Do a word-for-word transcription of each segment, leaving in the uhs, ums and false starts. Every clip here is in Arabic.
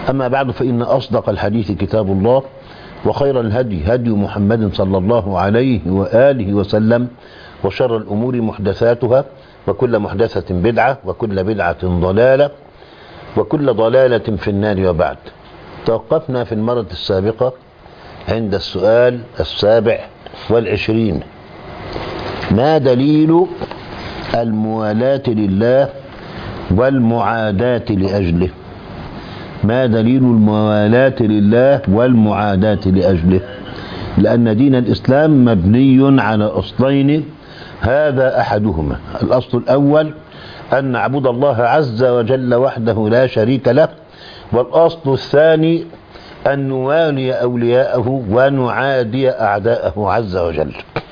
أما بعد، فإن أصدق الحديث كتاب الله، وخير الهدي هدي محمد صلى الله عليه وآله وسلم، وشر الأمور محدثاتها، وكل محدثة بدعة، وكل بدعة ضلالة، وكل ضلالة في النار. وبعد، توقفنا في المرة السابقة عند السؤال السابع والعشرين: ما دليل الموالاة لله والمعاداة لأجله؟ ما دليل الموالاة لله والمعاداة لأجله؟ لأن دين الإسلام مبني على أصلين، هذا أحدهما. الأصل الأول أن نعبد الله عز وجل وحده لا شريك له، والأصل الثاني أن نوالي أولياءه ونعادي أعداءه عز وجل.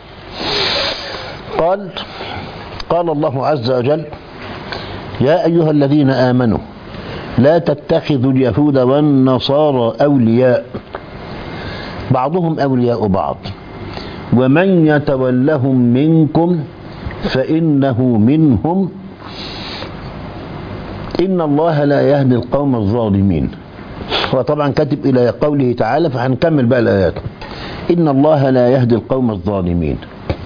قال قال الله عز وجل: يا أيها الذين آمنوا لا تتخذوا اليهود والنصارى أولياء بعضهم أولياء بعض ومن يتولهم منكم فإنه منهم إن الله لا يهدي القوم الظالمين. هو طبعا كاتب إلى قوله تعالى، فهنكمل بقى الآيات. إن الله لا يهدي القوم الظالمين.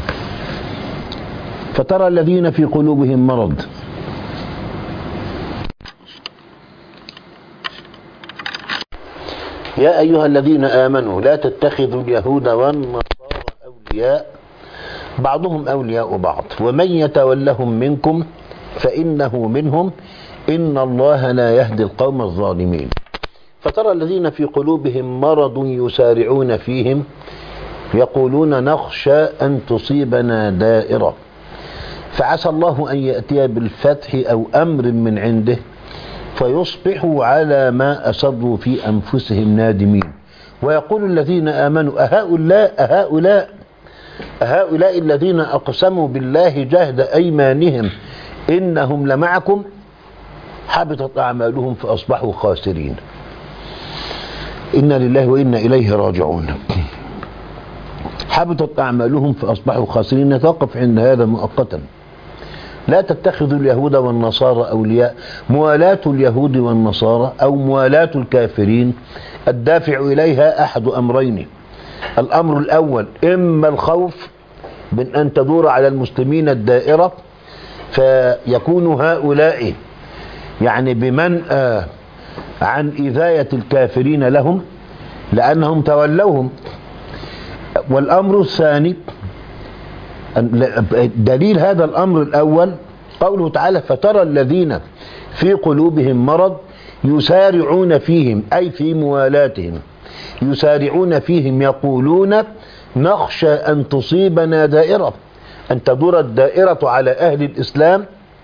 فترى الذين في قلوبهم مرض يا أيها الذين آمنوا لا تتخذوا اليهود والنصارى أولياء بعضهم أولياء بعض ومن يتولهم منكم فإنه منهم إن الله لا يهدي القوم الظالمين. فترى الذين في قلوبهم مرض يسارعون فيهم يقولون نخشى أن تصيبنا دائرة فعسى الله أن يأتي بالفتح أو أمر من عنده فيصبحوا على ما أسروا في أنفسهم نادمين. ويقول الذين آمنوا أهؤلاء أهؤلاء أهؤلاء الذين أقسموا بالله جهد أيمانهم إنهم لمعكم حبطت أعمالهم فأصبحوا خاسرين. إنا لله وإنا إليه راجعون. حبطت أعمالهم فأصبحوا خاسرين. نتوقف عند هذا مؤقتا. لا تتخذوا اليهود والنصارى أولياء. موالاة اليهود والنصارى أو موالاة الكافرين الدافع إليها أحد أمرين. الأمر الأول إما الخوف من أن تدور على المسلمين الدائرة فيكون هؤلاء يعني بمنأى عن إذاية الكافرين لهم لأنهم تولوهم. والأمر الثاني دليل هذا الأمر الأول قوله تعالى: فترى الذين في قلوبهم مرض يسارعون فيهم أي في موالاتهم يسارعون فيهم يقولون نخشى أن تصيبنا دائرة، أن تدور الدائرة على أهل الإسلام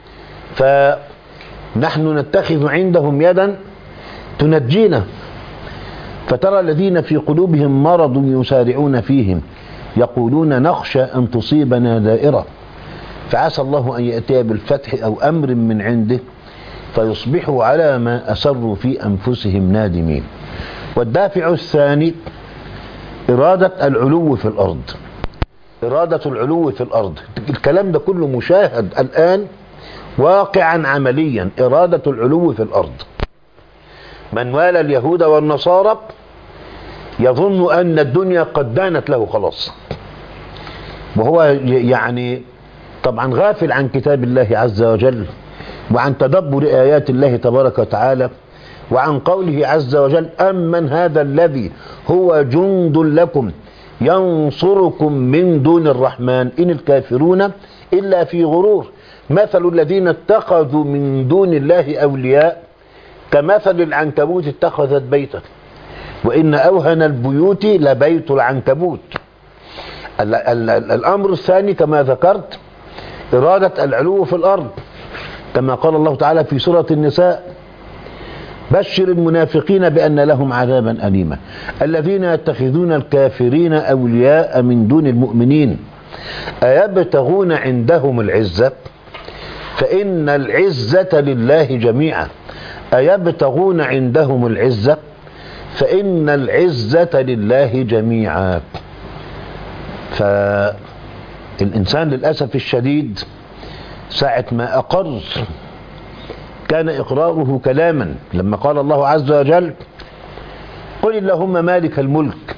فنحن نتخذ عندهم يدا تنجينا. فترى الذين في قلوبهم مرض يسارعون فيهم يقولون نخشى أن تصيبنا دائرة فعسى الله أن يأتي بالفتح أو أمر من عنده فيصبحوا على ما أسروا في أنفسهم نادمين. والدافع الثاني إرادة العلو في الأرض. إرادة العلو في الأرض. الكلام ده كله مشاهد الآن واقعا عمليا. إرادة العلو في الأرض. من والى اليهود والنصارى يظن أن الدنيا قد دانت له خلاص، وهو يعني طبعا غافل عن كتاب الله عز وجل وعن تدبر آيات الله تبارك وتعالى وعن قوله عز وجل: أمن هذا الذي هو جند لكم ينصركم من دون الرحمن إن الكافرون إلا في غرور مثل الذين اتخذوا من دون الله أولياء كمثل العنكبوت اتخذت بيتا وإن أوهن البيوت لبيت العنكبوت. ال ال ال الأمر الثاني كما ذكرت إرادة العلو في الأرض كما قال الله تعالى في سورة النساء: بشر المنافقين بأن لهم عذابا أليما الذين يتخذون الكافرين أولياء من دون المؤمنين أيبتغون عندهم العزة فإن العزة لله جميعا أيبتغون عندهم العزة فإن العزة لله جميعا. فالإنسان للأسف الشديد ساعة ما أقر كان إقراره كلاما، لما قال الله عز وجل: قل اللهم مالك الملك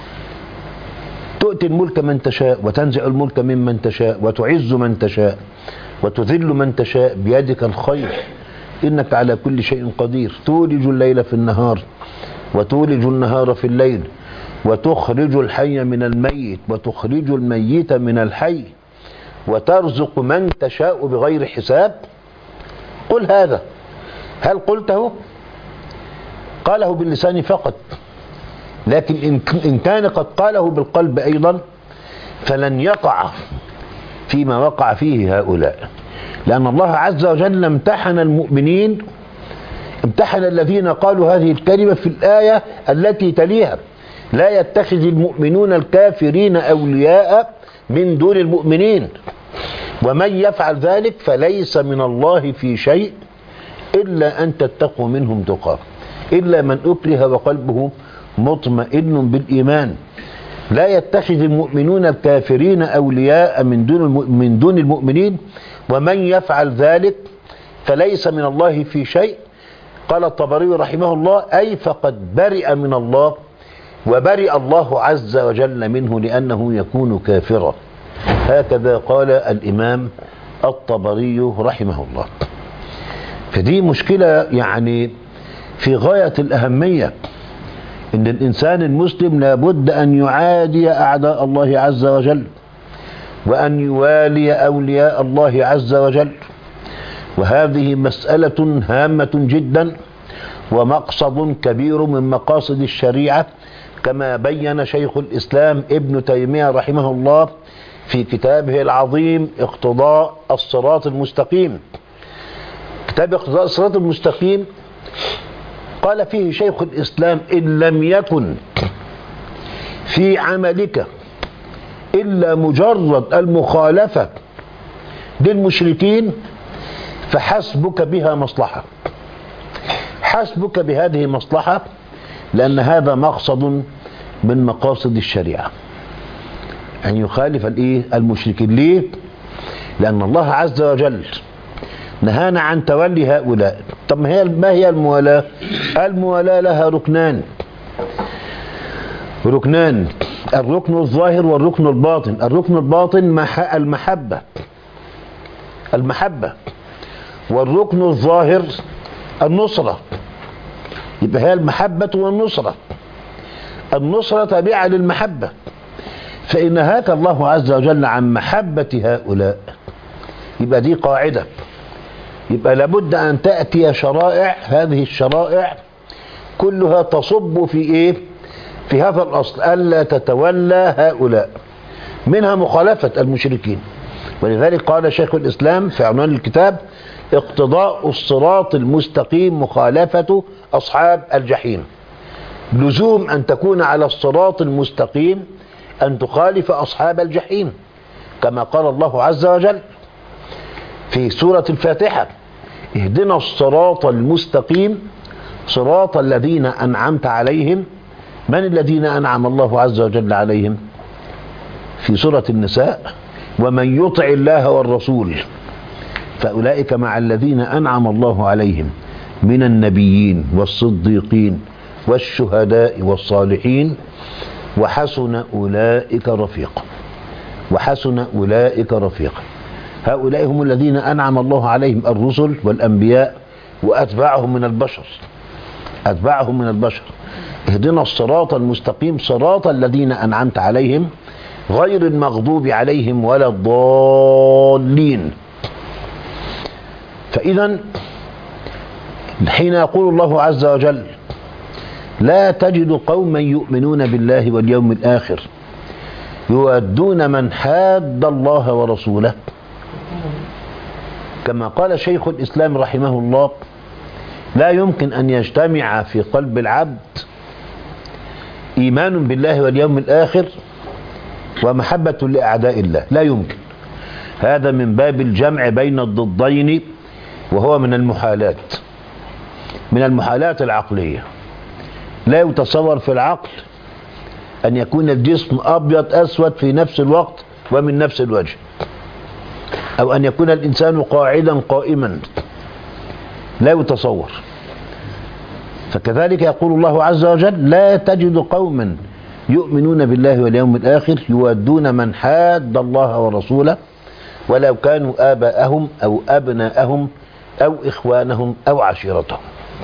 تؤتي الملك من تشاء وتنزع الملك ممن تشاء وتعز من تشاء وتذل من تشاء بيدك الخير إنك على كل شيء قدير تولج الليل في النهار وتولج النهار في الليل وتخرج الحي من الميت وتخرج الميت من الحي وترزق من تشاء بغير حساب. قل هذا. هل قلته؟ قاله باللسان فقط، لكن إن كان قد قاله بالقلب أيضا فلن يقع فيما وقع فيه هؤلاء، لأن الله عز وجل امتحن المؤمنين، امتحن الذين قالوا هذه الكلمة في الآية التي تليها: لا يتخذ المؤمنون الكافرين أولياء من دون المؤمنين ومن يفعل ذلك فليس من الله في شيء إلا أن تتقوا منهم تقاه إلا من أكره وقلبه مطمئن بالإيمان. لا يتخذ المؤمنون الكافرين أولياء من دون من دون المؤمنين ومن يفعل ذلك فليس من الله في شيء. قال الطبري رحمه الله: أي فقد برئ من الله وبرئ الله عز وجل منه لأنه يكون كافرا. هكذا قال الإمام الطبري رحمه الله. فدي مشكلة يعني في غاية الأهمية، إن الإنسان المسلم لابد أن يعادي أعداء الله عز وجل وأن يوالي أولياء الله عز وجل، وهذه مسألة هامة جدا ومقصد كبير من مقاصد الشريعة، كما بين شيخ الإسلام ابن تيمية رحمه الله في كتابه العظيم اقتضاء الصراط المستقيم. كتاب اقتضاء الصراط المستقيم قال فيه شيخ الإسلام: إن لم يكن في عملك إلا مجرد المخالفة للمشركين فحسبك بها مصلحة، حسبك بهذه مصلحة، لأن هذا مقصد من مقاصد الشريعة أن يخالف الإيه المشركين. ليه؟ لأن الله عز وجل نهانا عن تولي هؤلاء. طب ما هي ما هي الموالاة؟ الموالاة لها ركنان ركنان الركن الظاهر والركن الباطن. الركن الباطن المحبة المحبة والركن الظاهر النصرة. يبقى هي المحبة والنصرة. النصرة تابعة للمحبة، فإن نهاك الله عز وجل عن محبة هؤلاء يبقى دي قاعدة. يبقى لابد أن تأتي شرائع، هذه الشرائع كلها تصب في إيه؟ في هذا الأصل: ألا تتولى هؤلاء، منها مخالفة المشركين. ولذلك قال شيخ الإسلام في عنوان الكتاب: اقتضاء الصراط المستقيم مخالفة أصحاب الجحيم. لزوم أن تكون على الصراط المستقيم أن تخالف أصحاب الجحيم، كما قال الله عز وجل في سورة الفاتحة: اهدنا الصراط المستقيم صراط الذين أنعمت عليهم. من الذين أنعم الله عز وجل عليهم؟ في سورة النساء: ومن يطع الله والرسول فأولئك مع الذين أنعم الله عليهم من النبيين والصديقين والشهداء والصالحين وحسن أولئك رفيقا. وحسن أولئك رفيقا. هؤلاء هم الذين أنعم الله عليهم، الرسل والأنبياء وأتباعهم من البشر أتباعهم من البشر. اهدنا الصراط المستقيم صراط الذين أنعمت عليهم غير المغضوب عليهم ولا الضالين. فإذا حين يقول الله عز وجل: لا تجد قوما يؤمنون بالله واليوم الآخر يودون من حاد الله ورسوله، كما قال شيخ الإسلام رحمه الله: لا يمكن أن يجتمع في قلب العبد إيمان بالله واليوم الآخر ومحبة لأعداء الله، لا يمكن. هذا من باب الجمع بين الضدين، وهو من المحالات من المحالات العقلية. لا يتصور في العقل أن يكون الجسم أبيض أسود في نفس الوقت ومن نفس الوجه، أو أن يكون الإنسان قاعدا قائما، لا يتصور. فكذلك يقول الله عز وجل: لا تجد قوما يؤمنون بالله واليوم الآخر يودون من حاد الله ورسوله ولو كانوا آباءهم أو أبناءهم أو إخوانهم أو عشيرتهم.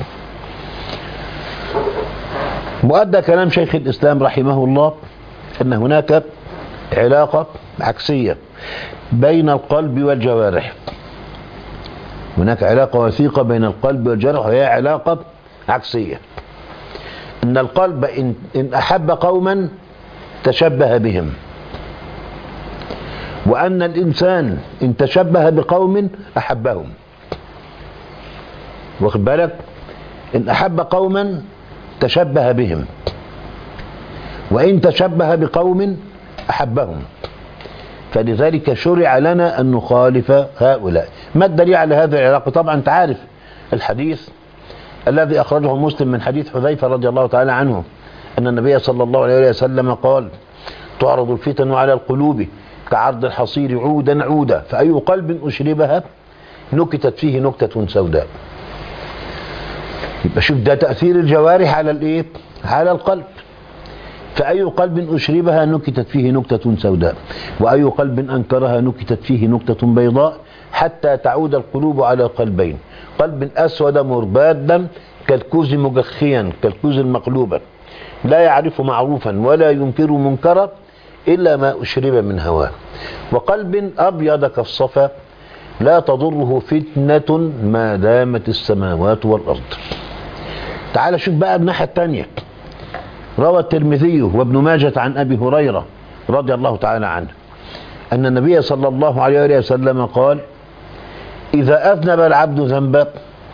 مؤدى كلام شيخ الإسلام رحمه الله أن هناك علاقة عكسية بين القلب والجوارح. هناك علاقة وثيقة بين القلب والجوارح، وهي علاقة عكسية. إن القلب إن, إن أحب قوما تشبه بهم، وأن الإنسان إن تشبه بقوم أحبهم. واخد بالك؟ إن أحب قوما تشبه بهم، وإن تشبه بقوم أحبهم. فلذلك شرع لنا أن نخالف هؤلاء. ما الدليل على هذه العلاقة؟ طبعا أنت عارف الحديث الذي أخرجه مسلم من حديث حذيفة رضي الله تعالى عنه أن النبي صلى الله عليه وسلم قال: تعرض الفتن على القلوب كعرض الحصير عودا عودا، فأي قلب أشربها نكتت فيه نكتة سوداء. يبقى شوف ده تأثير الجوارح على الايه؟ على القلب. فأي قلب أشربها نكتت فيه نكتة سوداء، وأي قلب أنكرها نكتت فيه نكتة بيضاء، حتى تعود القلوب على قلبين: قلب أسود مربادا كالكوز مجخيا، كالكوز المقلوبة، لا يعرف معروفا ولا ينكر منكرا إلا ما أشرب من هواه، وقلب أبيض كالصفا لا تضره فتنة ما دامت السماوات والأرض. تعال شوف بقى الناحية الثانية. روى الترمذي وابن ماجة عن أبي هريرة رضي الله تعالى عنه أن النبي صلى الله عليه وسلم قال: إذا أذنب العبد ذنبا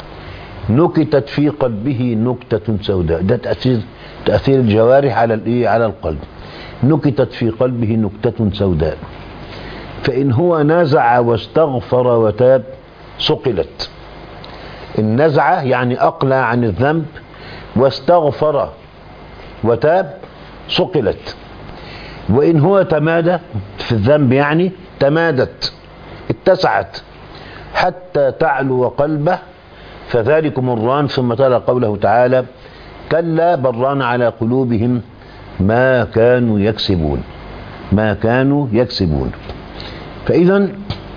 نكتت في قلبه نكتة سوداء. ده تأثير تأثير الجوارح على الإيه؟ على القلب. نكتت في قلبه نكتة سوداء، فإن هو نزع واستغفر وتاب صقلت. النزعة يعني أقلع عن الذنب، واستغفر وتاب صقلت. وإن هو تمادى في الذنب يعني تمادت، اتسعت حتى تعلو قلبه، فذلكم الران. ثم تلا قوله تعالى: كلا بران على قلوبهم ما كانوا يكسبون، ما كانوا يكسبون. فإذا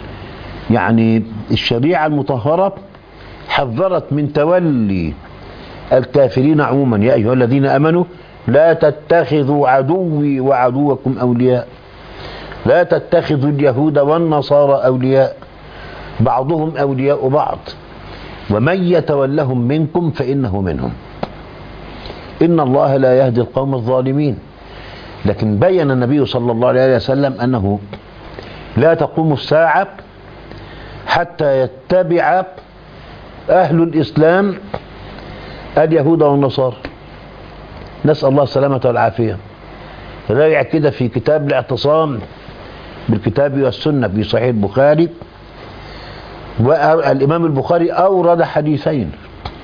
يعني الشريعة المطهرة حذرت من تولي الكافرين عموما: يا أيها الذين آمنوا لا تتخذوا عدوي وعدوكم أولياء، لا تتخذوا اليهود والنصارى أولياء بعضهم أولياء بعض، ومن يتولهم منكم فإنه منهم، إن الله لا يهدي القوم الظالمين. لكن بين النبي صلى الله عليه وسلم أنه لا تقوم الساعة حتى يتبع أهل الإسلام اليهود والنصارى، نسأل الله السلامة والعافية. راجع كده في كتاب الاعتصام بالكتاب والسنة في صحيح البخاري، والإمام البخاري أورد حديثين: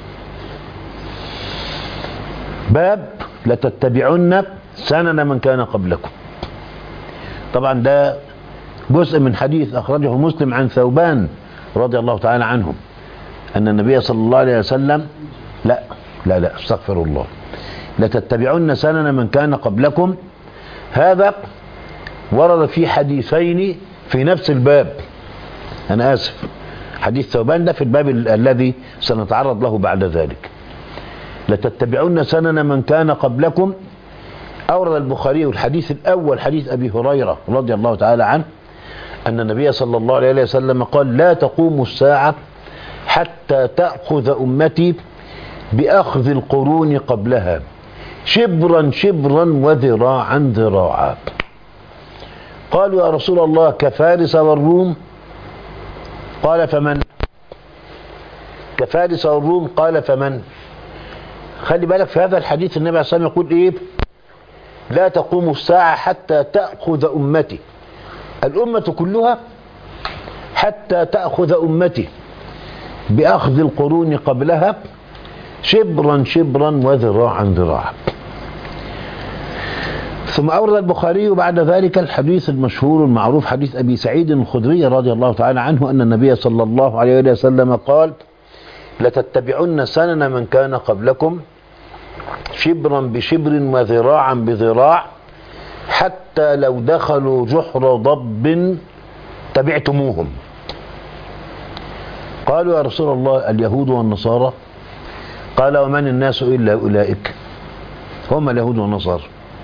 باب لتتبعن سنن من كان قبلكم. طبعا ده جزء من حديث أخرجه مسلم عن ثوبان رضي الله تعالى عنه أن النبي صلى الله عليه وسلم لا لا لا استغفر الله لتتبعن سنن من كان قبلكم. هذا ورد في حديثين في نفس الباب. أنا آسف، حديث ثوبان ده في الباب ال الذي سنتعرض له بعد ذلك. لتتبعن سنن من كان قبلكم. أورد البخاري الحديث الأول حديث أبي هريرة رضي الله تعالى عنه أن النبي صلى الله عليه وسلم قال: لا تقوم الساعة حتى تأخذ أمتي بأخذ القرون قبلها شبرا شبرا وذراعا ذراعا. قالوا: يا رسول الله كفارس والروم؟ قال: فمن؟ كفارس والروم؟ قال: فمن؟ خلي بالك في هذا الحديث النبي عليه الصلاة والسلام يقول إيه؟ لا تقوم الساعة حتى تأخذ أمتي، الأمة كلها حتى تأخذ أمتي بأخذ القرون قبلها شبرا شبرا وذراعا ذراعا. ثم أورد البخاري بعد ذلك الحديث المشهور المعروف حديث أبي سعيد الخدري رضي الله تعالى عنه أن النبي صلى الله عليه وسلم قال: لتتبعن سنن من كان قبلكم شبرا بشبر وذراعا بذراع حتى لو دخلوا جحر ضب تبعتموهم. قالوا يا رسول الله اليهود والنصارى؟ قال ومن الناس إلا أولئك، هم اليهود والنصارى.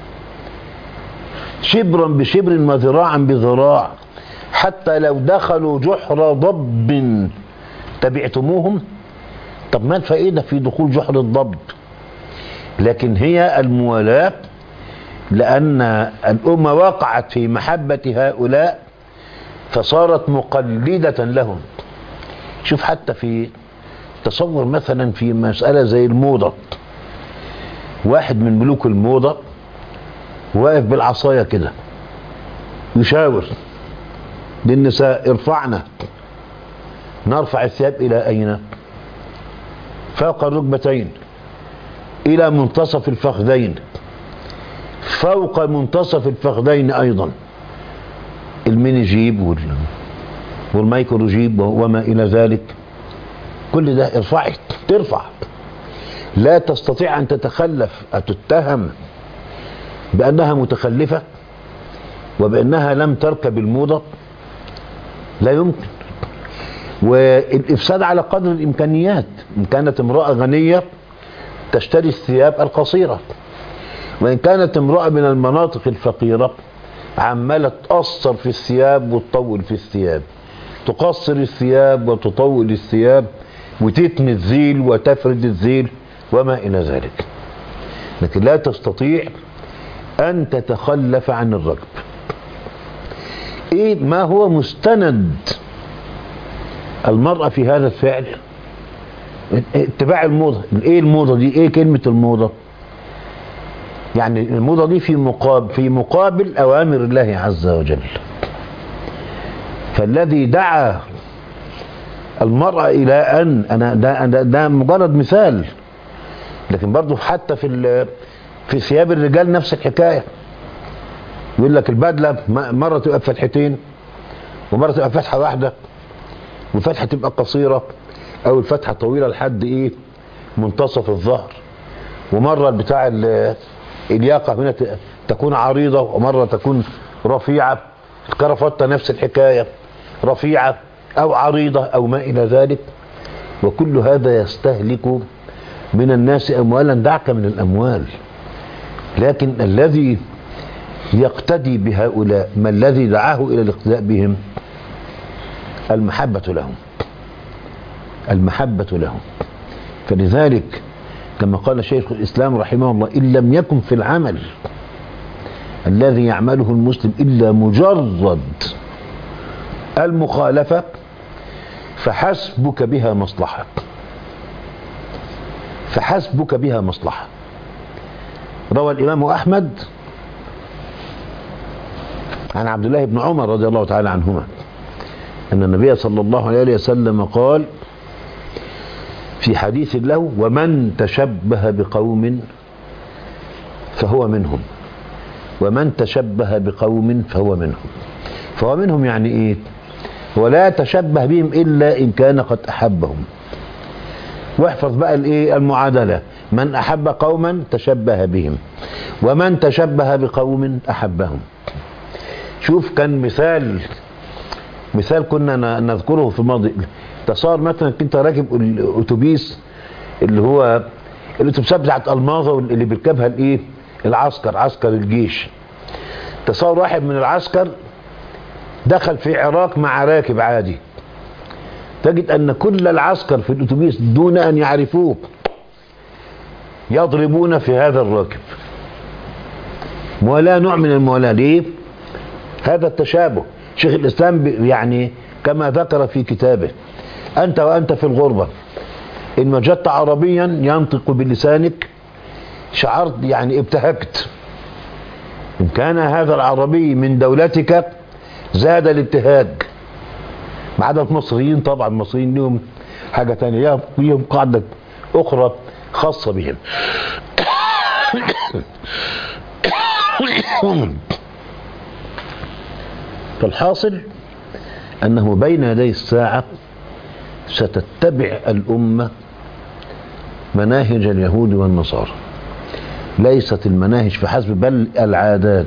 شبرا بشبر وذراعا بذراع حتى لو دخلوا جحر ضب تبعتموهم. طب ما الفائدة في دخول جحر الضب؟ لكن هي الموالاة، لأن الأمة وقعت في محبة هؤلاء فصارت مقلدة لهم. شوف حتى في تصور مثلا في مسألة زي الموضة، واحد من ملوك الموضة واقف بالعصاية كده يشاور للنساء ارفعنا. نرفع الثياب إلى أين؟ فوق الركبتين إلى منتصف الفخذين، فوق منتصف الفخذين أيضا، الميني جيب والمايكرو جيب وما إلى ذلك، كل ده ارفعي، ترفع. لا تستطيع أن تتخلف، أتتهم بأنها متخلفة وبأنها لم تركب الموضة، لا يمكن. والإفساد على قدر الإمكانيات. إن كانت امرأة غنية تشتري الثياب القصيرة، وإن كانت امرأة من المناطق الفقيرة عمالة تقصر في الثياب وتطول في الثياب، تقصر الثياب وتطول الثياب وتتني الذيل وتفرد الذيل وما إلى ذلك. لكن لا تستطيع أن تتخلف عن الركب. إيه ما هو مستند المرأة في هذا الفعل؟ اتباع الموضة. ايه الموضة دي؟ ايه كلمة الموضة؟ يعني الموضة دي في مقابل في مقابل اوامر الله عز وجل. فالذي دعا المرأة الى ان انا ده, ده, ده مجرد مثال، لكن برضه حتى في في ثياب الرجال نفس الحكاية. يقول لك البدلة مرة تبقى بفتحتين ومرة تبقى فتحة واحدة، والفتحة تبقى قصيرة او الفتحة طويلة لحد ايه منتصف الظهر، ومرة بتاع الياقة هنا تكون عريضة ومرة تكون رفيعة. الكرافتة نفس الحكاية، رفيعة او عريضة او ما الى ذلك. وكل هذا يستهلك من الناس اموالا، دعك من الاموال. لكن الذي يقتدي بهؤلاء، ما الذي دعاه الى الاقتداء بهم؟ المحبة لهم، المحبة لهم. فلذلك كما قال شيخ الإسلام رحمه الله: إن لم يكن في العمل الذي يعمله المسلم إلا مجرد المخالفة فحسبك بها مصلحة، فحسبك بها مصلحة. روى الإمام أحمد عن عبد الله بن عمر رضي الله تعالى عنهما أن النبي صلى الله عليه وسلم قال في حديث له: ومن تشبه بقوم فهو منهم، ومن تشبه بقوم فهو منهم. فهو منهم يعني ايه؟ ولا تشبه بهم الا ان كان قد احبهم. واحفظ بقى الايه المعادله: من احب قوما تشبه بهم، ومن تشبه بقوم احبهم. شوف كان مثال مثال كنا نذكره في الماضي. تصور مثلا انت راكب الاتوبيس اللي هو الاتوبيسات بتاعت الماظه اللي بيركبها الايه العسكر، عسكر الجيش. تصور واحد من العسكر دخل في عراك مع راكب عادي، تجد ان كل العسكر في الاتوبيس دون ان يعرفوه يضربون في هذا الراكب، ولا نوع من الموالاه. ليه؟ هذا التشابه. شيخ الاسلام يعني كما ذكر في كتابه: أنت وأنت في الغربة إن وجدت عربيا ينطق بلسانك شعرت يعني ابتهجت. إن كان هذا العربي من دولتك زاد الابتهاج. ما عدا المصريين طبعا، المصريين لهم حاجة تانية، لهم قاعدة أخرى خاصة بهم. فالحاصل أنه بين يدي الساعة ستتبع الأمة مناهج اليهود والنصارى. ليست المناهج فحسب بل العادات.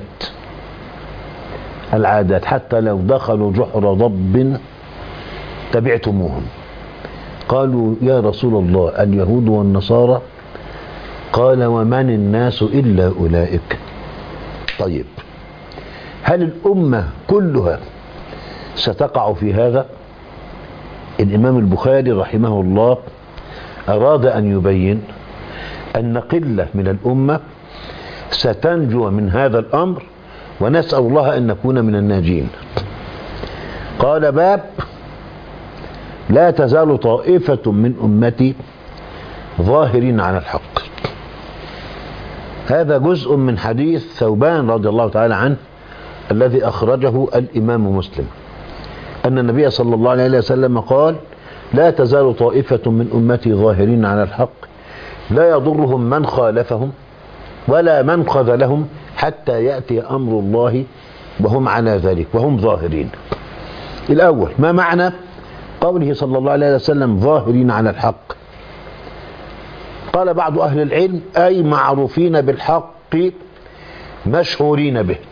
العادات حتى لو دخلوا جحر ضب تبعتموهم. قالوا يا رسول الله اليهود والنصارى؟ قال ومن الناس إلا أولئك. طيب هل الأمة كلها ستقع في هذا؟ الإمام البخاري رحمه الله أراد أن يبين أن قلة من الأمة ستنجو من هذا الأمر، ونسأل الله أن نكون من الناجين. قال باب لا تزال طائفة من أمتي ظاهرين على الحق. هذا جزء من حديث ثوبان رضي الله تعالى عنه الذي أخرجه الإمام مسلم، أن النبي صلى الله عليه وسلم قال لا تزال طائفة من أمتي ظاهرين على الحق لا يضرهم من خالفهم ولا من خذلهم حتى يأتي أمر الله وهم على ذلك وهم ظاهرين. الأول ما معنى قوله صلى الله عليه وسلم ظاهرين على الحق؟ قال بعض أهل العلم أي معروفين بالحق مشهورين به،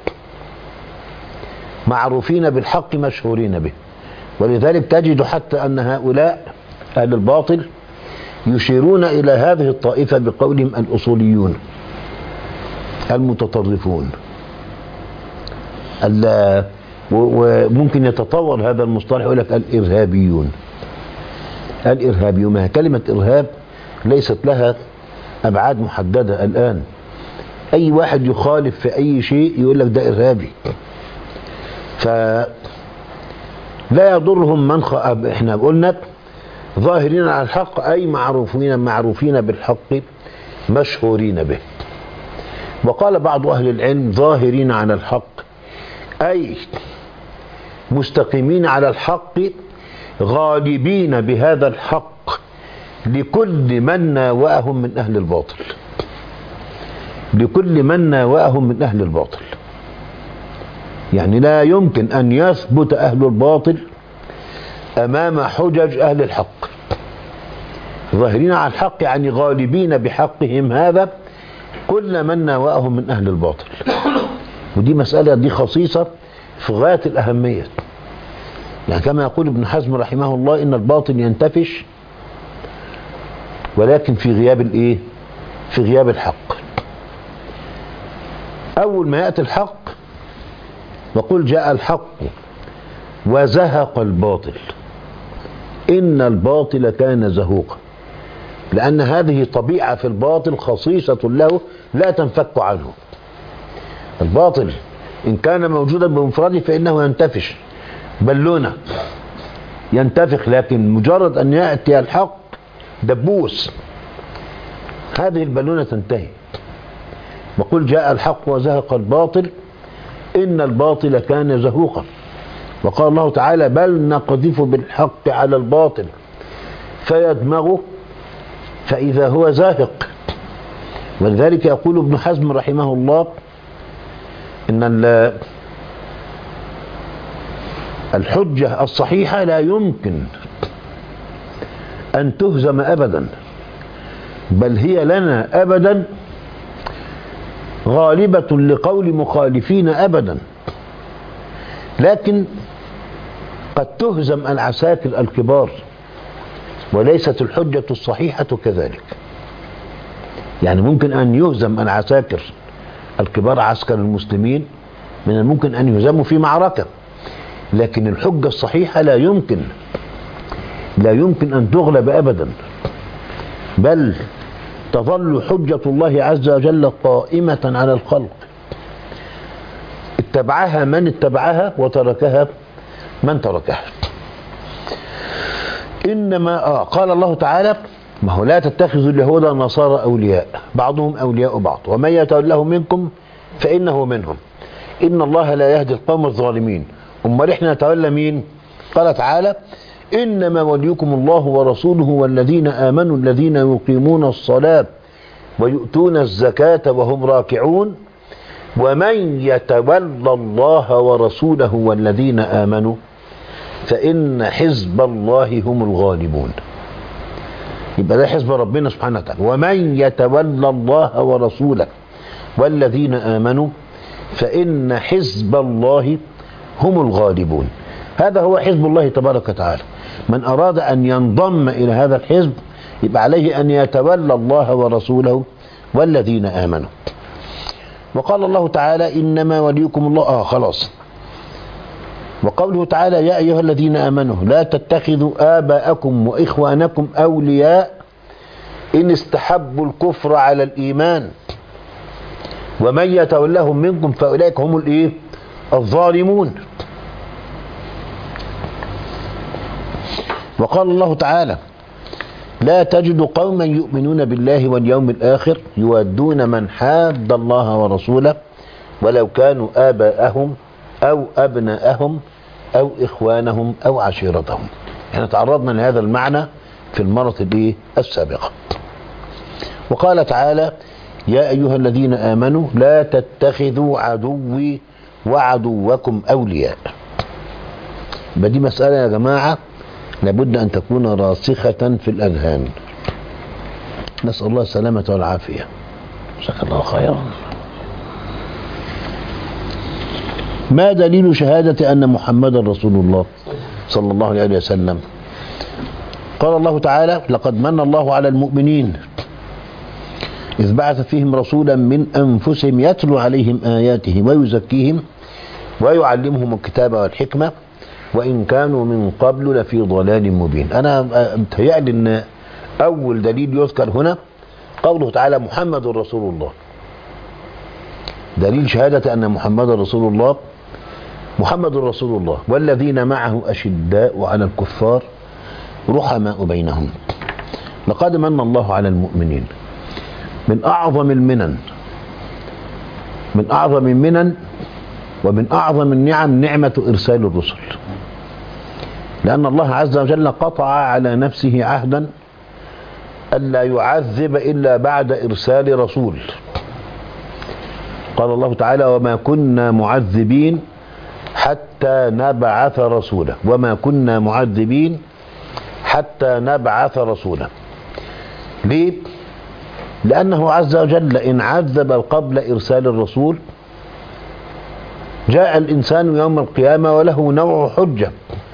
معروفين بالحق مشهورين به. ولذلك تجد حتى أن هؤلاء أهل الباطل يشيرون إلى هذه الطائفة بقولهم الأصوليون المتطرفون. وممكن يتطور هذا المصطلح يقول لك الإرهابيون. الإرهابيون، كلمة إرهاب ليست لها أبعاد محددة الآن. أي واحد يخالف في أي شيء يقول لك ده إرهابي. فلا يضرهم من خ... احنا قلنا ظاهرين على الحق أي معروفين معروفين بالحق مشهورين به. وقال بعض أهل العلم ظاهرين على الحق أي مستقيمين على الحق غالبين بهذا الحق لكل من ناوأهم من أهل الباطل، لكل من ناوأهم من أهل الباطل. يعني لا يمكن أن يثبت أهل الباطل أمام حجج أهل الحق. ظاهرين على الحق يعني غالبين بحقهم هذا كل من ناوأهم من أهل الباطل. ودي مسألة دي خصيصة في غاية الأهمية. يعني كما يقول ابن حزم رحمه الله إن الباطل ينتفش ولكن في غياب الإيه؟ في غياب الحق. أول ما يأتي الحق وقل جاء الحق وزهق الباطل إن الباطل كان زهوقا، لأن هذه طبيعة في الباطل خصيصة له لا تنفك عنه. الباطل إن كان موجودا بمفرده فإنه ينتفش بالونة ينتفخ، لكن مجرد أن يأتي الحق دبوس هذه البالونة تنتهي. وقل جاء الحق وزهق الباطل إن الباطل كان زهوقا. وقال الله تعالى بل نقذف بالحق على الباطل فيدمغه فإذا هو زاهق. ولذلك يقول ابن حزم رحمه الله إن الحجة الصحيحة لا يمكن أن تهزم أبدا، بل هي لنا أبدا غالبة لقول مخالفين أبدا. لكن قد تهزم العساكر الكبار وليست الحجة الصحيحة كذلك. يعني ممكن أن يهزم العساكر الكبار عسكر المسلمين، من الممكن أن يهزموا في معركة، لكن الحجة الصحيحة لا يمكن لا يمكن أن تغلب أبدا، بل تظل حجة الله عز وجل قائمة على الخلق، اتبعها من اتبعها وتركها من تركها. إنما آه قال الله تعالى ما هو لا تتخذوا اليهود والنصارى أولياء بعضهم أولياء بعض ومن يتولهم منكم فإنه منهم إن الله لا يهدي القوم الظالمين. أمال إحنا نتولى مين؟ قال تعالى إنما وليكم الله ورسوله والذين آمنوا الذين يقيمون الصلاة ويؤتون الزكاة وهم راكعون ومن يتولى الله ورسوله والذين آمنوا فإن حزب الله هم الغالبون. يبقى ده حزب ربنا سبحانه وتعالى. ومن يتولى الله ورسوله والذين آمنوا فإن حزب الله هم الغالبون. هذا هو حزب الله تبارك وتعالى. من أراد أن ينضم إلى هذا الحزب يبقى عليه أن يتولى الله ورسوله والذين آمنوا. وقال الله تعالى إنما وليكم الله. آه خلاص. وقوله تعالى يا أيها الذين آمنوا لا تتخذوا آباءكم وإخوانكم أولياء إن استحبوا الكفر على الإيمان ومن يتولهم منكم فأولئك هم الإيه؟ الظالمون. وقال الله تعالى لا تجد قوما يؤمنون بالله واليوم الآخر يودون من حاد الله ورسوله ولو كانوا آباءهم أو أبناءهم أو إخوانهم أو عشيرتهم. يعني تعرضنا لهذا المعنى في المرة السابقة. وقال تعالى يا أيها الذين آمنوا لا تتخذوا عدوي وعدوكم أولياء. بدي مسألة يا جماعة لابد أن تكون راسخة في الأذهان. نسأل الله السلامة والعافية. جزاك الله خيرا. ما دليل شهادة أن محمدا رسول الله صلى الله عليه وسلم؟ قال الله تعالى لقد من الله على المؤمنين إذ بعث فيهم رسولا من أنفسهم يتلو عليهم آياته ويزكيهم ويعلمهم الكتاب والحكمة وإن كانوا من قبل لفي ضلال مبين. أنا متهيألي أن أول دليل يذكر هنا قوله تعالى محمد رسول الله. دليل شهادة أن محمد رسول الله محمد رسول الله والذين معه أشداء على الكفار رحماء بينهم. لقد من الله على المؤمنين. من أعظم المنن من أعظم المنن ومن أعظم النعم نعمة إرسال الرسل، لأن الله عز وجل قطع على نفسه عهدا ألا يعذب إلا بعد إرسال رسول. قال الله تعالى وما كنا معذبين حتى نبعث رسولا وما كنا معذبين حتى نبعث رسولا. ليه؟ لأنه عز وجل إن عذب قبل إرسال الرسول جاء الإنسان يوم القيامة وله نوع حجة.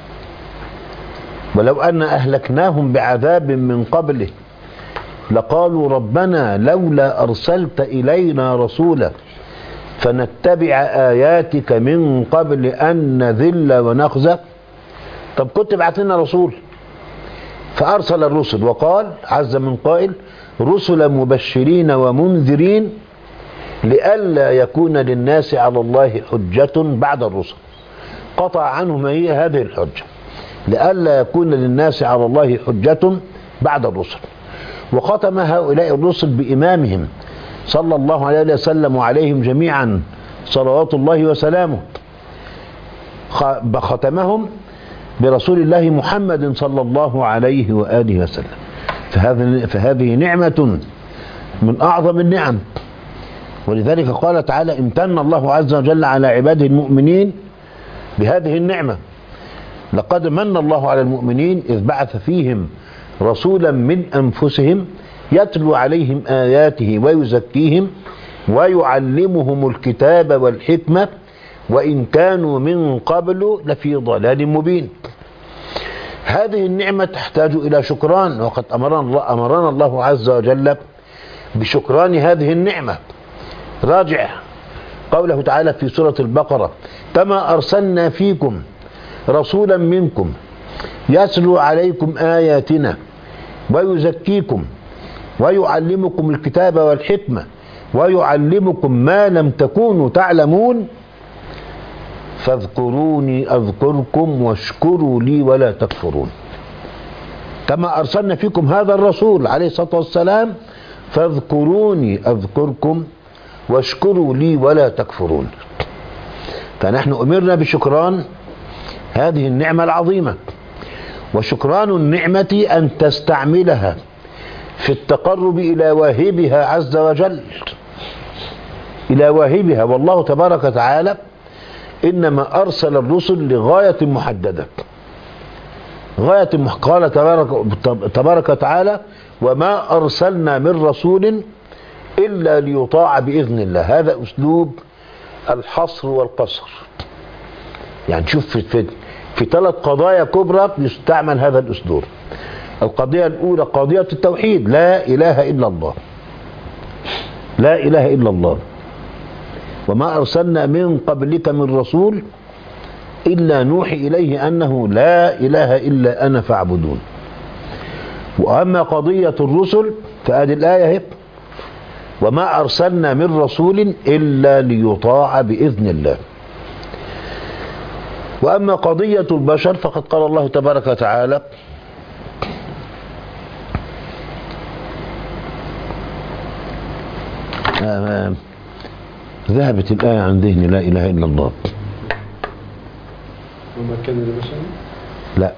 ولو أن أهلكناهم بعذاب من قبله لقالوا ربنا لولا أرسلت إلينا رسولا فنتبع آياتك من قبل أن نذل ونخزى. طب كنت بعت لنا رسول. فأرسل الرسل وقال عز من قائل رسلا مبشرين ومنذرين لئلا يكون للناس على الله حجة بعد الرسل. قطع عنهم هي هذه الحجة لئلا يكون للناس على الله حجة بعد الرسل. وختم هؤلاء الرسل بإمامهم صلى الله عليه وسلم وعليهم جميعا صلوات الله وسلامه. ختمهم برسول الله محمد صلى الله عليه وآله وسلم. فهذه, فهذه نعمة من أعظم النعم. ولذلك قال تعالى امتن الله عز وجل على عباده المؤمنين بهذه النعمة. لقد من الله على المؤمنين إذ بعث فيهم رسولا من أنفسهم يتلو عليهم آياته ويزكيهم ويعلمهم الكتاب والحكمة وإن كانوا من قبل لفي ضلال مبين. هذه النعمة تحتاج إلى شكران، وقد أمرنا الله, أمرنا الله عز وجل بشكران هذه النعمة. راجع قوله تعالى في سورة البقرة كما أرسلنا فيكم رسولا منكم يتلو عليكم آياتنا ويزكيكم ويعلمكم الكتاب والحكمة ويعلمكم ما لم تكونوا تعلمون فاذكروني أذكركم واشكروا لي ولا تكفرون. كما أرسلنا فيكم هذا الرسول عليه الصلاة والسلام فاذكروني أذكركم واشكروا لي ولا تكفرون. فنحن أمرنا بشكران هذه النعمة العظيمة. وشكران النعمة أن تستعملها في التقرب إلى واهبها عز وجل، إلى واهبها. والله تبارك وتعالى إنما أرسل الرسل لغاية محددة، غاية مح... قال تبارك, تبارك وتعالى وما أرسلنا من رسول إلا ليطاع بإذن الله. هذا أسلوب الحصر والقصر. يعني شوف في, في, في ثلاث قضايا كبرى يستعمل هذا الأسلوب. القضية الأولى قضية التوحيد، لا إله إلا الله، لا إله إلا الله، وما أرسلنا من قبلك من رسول إلا نوحي إليه أنه لا إله إلا أنا فاعبدون. وأما قضية الرسل فهذه الآية هي وما أرسلنا من رسول إلا ليطاع بإذن الله. وأما قضية البشر فقد قال الله تبارك وتعالى آه ذهبت الآية عن ذهني، لا إله إلا الله. وما كان لبشر، لا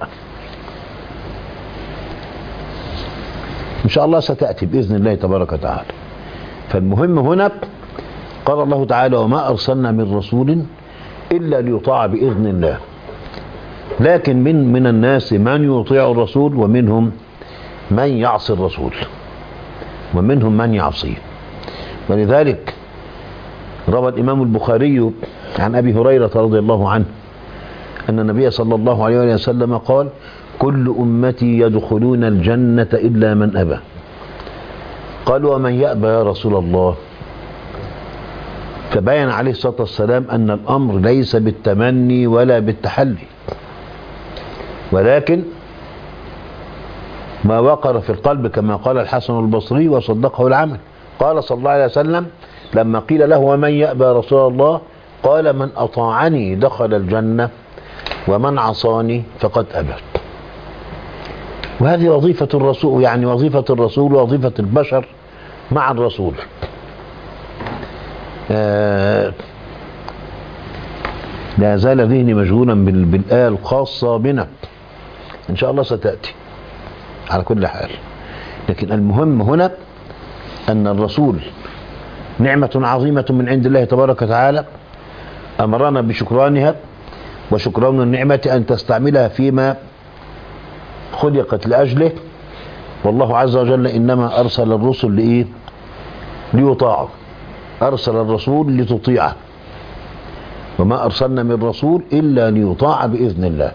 إن شاء الله ستأتي بإذن الله تبارك وتعالى. فالمهم هنا قال الله تعالى وما أرسلنا من رسول إلا ليطاع بإذن الله. لكن من من الناس من يطيع الرسول ومنهم من يعصي الرسول ومنهم من يعصيه. ولذلك روى الإمام البخاري عن أبي هريرة رضي الله عنه أن النبي صلى الله عليه وسلم قال كل أمتي يدخلون الجنة إلا من أبى. قالوا ومن يأبى يا رسول الله؟ فبين عليه الصلاة والسلام أن الأمر ليس بالتمني ولا بالتحلي، ولكن ما وقر في القلب كما قال الحسن البصري وصدقه العمل. قال صلى الله عليه وسلم لما قيل له ومن يأبى يا رسول الله؟ قال من أطاعني دخل الجنة ومن عصاني فقد أبى. وهذه وظيفة الرسول، يعني وظيفة الرسول ووظيفة البشر مع الرسول. آه لا زال ذهني مشغولا بالآية الخاصة بنا، إن شاء الله ستأتي على كل حال. لكن المهم هنا أن الرسول نعمة عظيمة من عند الله تبارك وتعالى، أمرنا بشكرانها، وشكران النعمة أن تستعملها فيما خلقت لأجله. والله عز وجل إنما أرسل الرسل لإيه؟ ليطاعوا. أرسل الرسول لتطيعه، وما أرسلنا من رسول إلا ليطاع بإذن الله.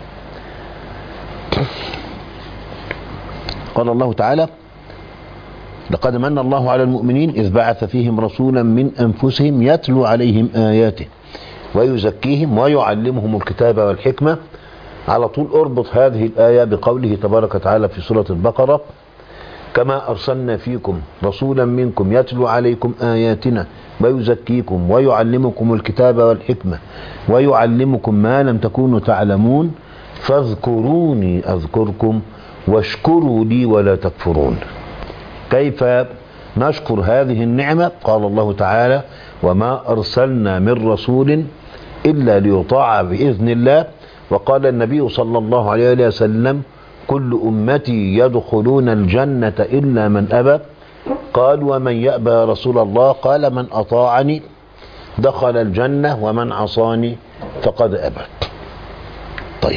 قال الله تعالى لقد من الله على المؤمنين إذ بعث فيهم رسولا من أنفسهم يتلو عليهم آياته ويزكيهم ويعلمهم الكتاب والحكمة. على طول اربط هذه الآية بقوله تبارك وتعالى في سورة البقرة كما أرسلنا فيكم رسولا منكم يتلو عليكم آياتنا ويزكيكم ويعلمكم الكتاب والحكمة ويعلمكم ما لم تكونوا تعلمون فاذكروني أذكركم واشكروا لي ولا تكفرون. كيف نشكر هذه النعمة؟ قال الله تعالى وما أرسلنا من رسول إلا ليطاع بإذن الله. وقال النبي صلى الله عليه وسلم كل أمتي يدخلون الجنة إلا من أبى. قال ومن يأبى يا رسول الله؟ قال من أطاعني دخل الجنة ومن عصاني فقد أبى. طيب،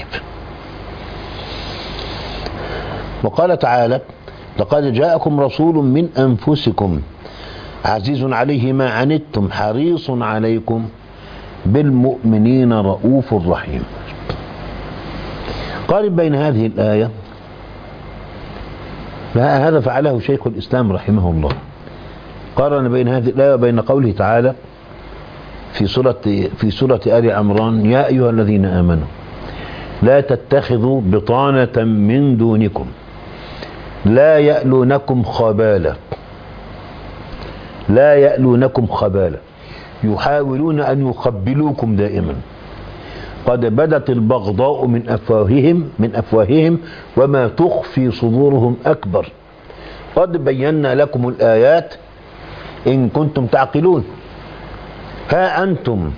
وقال تعالى لقد جاءكم رسول من أنفسكم عزيز عليه ما عنتم حريص عليكم بالمؤمنين رؤوف رحيم. قارن بين هذه الآية، هذا فعله شيخ الإسلام رحمه الله، قارن بين هذه الآية وبين قوله تعالى في سورة في سورة آل عمران يا أيها الذين آمنوا لا تتخذوا بطانة من دونكم لا يألونكم خبالا لا يألونكم خبالا يحاولون أن يخبلوكم دائما قد بدت البغضاء من أفواههم من أفواههم وما تخفي صدورهم أكبر قد بينا لكم الآيات إن كنتم تعقلون. ها أنتم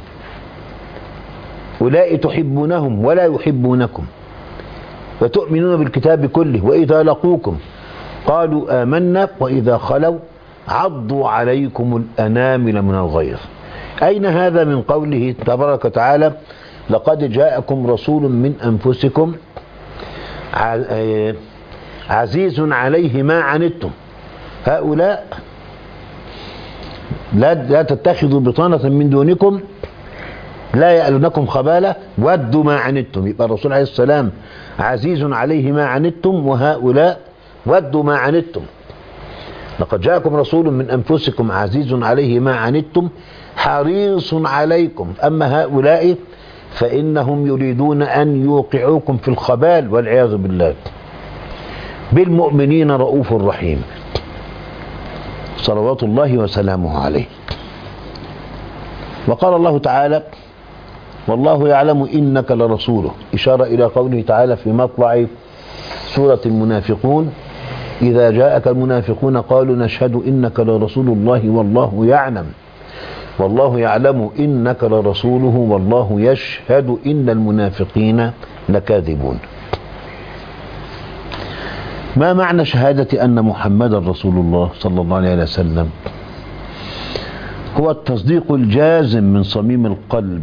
أولئك تحبونهم ولا يحبونكم وتؤمنون بالكتاب كله وإذا لقوكم قالوا آمنا وإذا خلوا عضوا عليكم الأنامل من الغيظ. أين هذا من قوله تبارك وتعالى لقد جاءكم رسول من أنفسكم عزيز عليه ما عنتم؟ هؤلاء لا, لا تتخذوا بطانة من دونكم لا يألونكم خبالة ودوا ما عنتم. يبقى الرسول عليه السلام عزيز عليه ما عنتم، وهؤلاء ودوا ما عنتم. لقد جاءكم رسول من أنفسكم عزيز عليه ما عنتم حريص عليكم. أما هؤلاء فإنهم يريدون أن يوقعوكم في الخبال والعياذ بالله. بالمؤمنين رؤوف رحيم صلوات الله وسلامه عليه. وقال الله تعالى: والله يعلم إنك لرسوله، إشارة إلى قوله تعالى في مطلع سورة المنافقون: إذا جاءك المنافقون قالوا نشهد إنك لرسول الله والله يعلم والله يعلم إنك لرسوله والله يشهد إن المنافقين لكاذبون. ما معنى شهادة أن محمدا رسول الله صلى الله عليه وسلم؟ هو التصديق الجازم من صميم القلب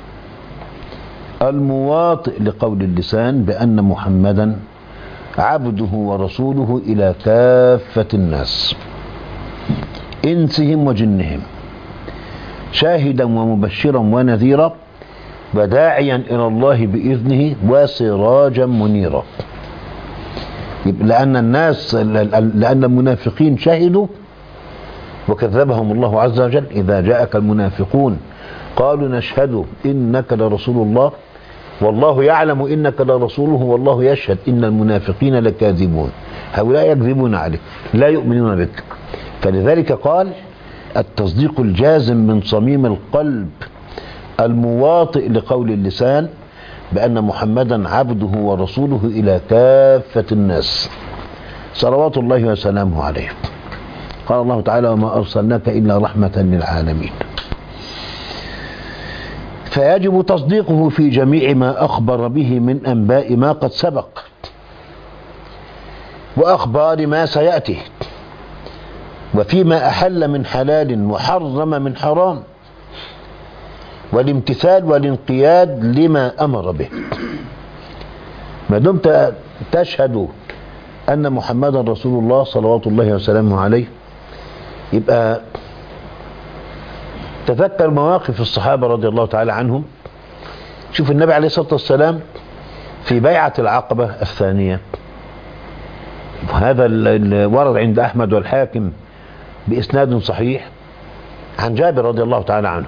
المواطئ لقول اللسان بأن محمدا عبده ورسوله إلى كافة الناس إنسهم وجنهم، شاهدا ومبشرا ونذيرا وداعيا إلى الله بإذنه وسراجا منيرا. لأن الناس لأن المنافقين شهدوا وكذبهم الله عز وجل: إذا جاءك المنافقون قالوا نشهد إنك لرسول الله والله يعلم إنك لرسوله والله يشهد إن المنافقين لكاذبون. هؤلاء يكذبون عليك، لا يؤمنون بك. فلذلك قال: التصديق الجازم من صميم القلب المواطئ لقول اللسان بأن محمدا عبده ورسوله إلى كافة الناس صلوات الله وسلامه عليه. قال الله تعالى: وما أرسلناك إلا رحمة للعالمين. فيجب تصديقه في جميع ما أخبر به من أنباء ما قد سبق وأخبار ما سيأتي، وفيما أحل من حلال وحرم من حرام، والامتثال والانقياد لما أمر به. ما دمت تشهد أن محمدا رسول الله صلوات الله وسلامه عليه، يبقى تذكر مواقف الصحابة رضي الله تعالى عنهم. شوف النبي عليه الصلاة والسلام في بيعة العقبة الثانية، وهذا اللي ورد عند أحمد والحاكم بإسناد صحيح عن جابر رضي الله تعالى عنه